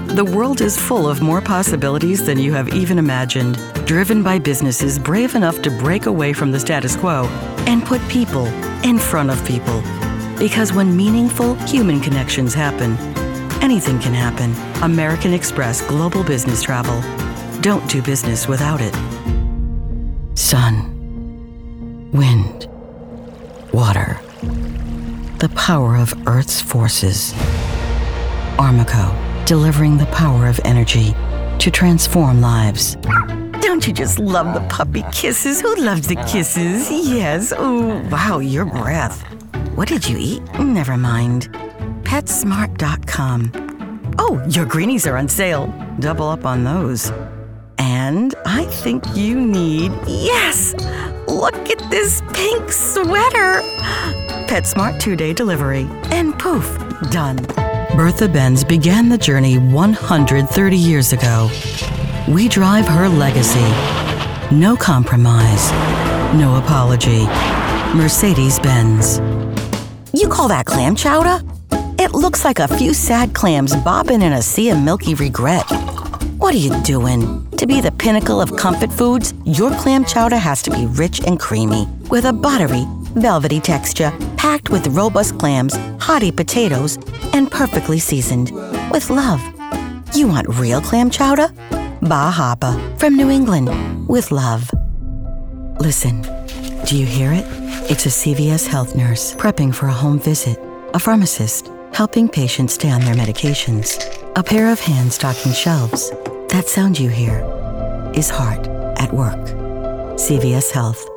The world is full of more possibilities than you have even imagined, driven by businesses brave enough to break away from the status quo and put people in front of people. Because when meaningful human connections happen, anything can happen. American Express Global Business Travel. Don't do business without it. Sun, wind, water. The power of Earth's forces. Armico, delivering the power of energy to transform lives. Don't you just love the puppy kisses? Who loves the kisses? Yes. Oh, wow, your breath. What did you eat? Never mind. PetSmart.com. Oh, your greenies are on sale. Double up on those. And I think you need... Yes! Look at this pink sweater! PetSmart 2-day delivery. And poof, done. Bertha Benz began the journey 130 years ago. We drive her legacy. No compromise. No apology. Mercedes-Benz. You call that clam chowder? It looks like a few sad clams bobbing in a sea of milky regret. What are you doing? To be the pinnacle of comfort foods, your clam chowder has to be rich and creamy, with a buttery, velvety texture, packed with robust clams, hearty potatoes, and perfectly seasoned with love. You want real clam chowder? Bar Harbor, from New England, with love. Listen, do you hear it? It's a CVS Health nurse prepping for a home visit, a pharmacist helping patients stay on their medications, a pair of hands stocking shelves. That sound you hear is heart at work. CVS Health.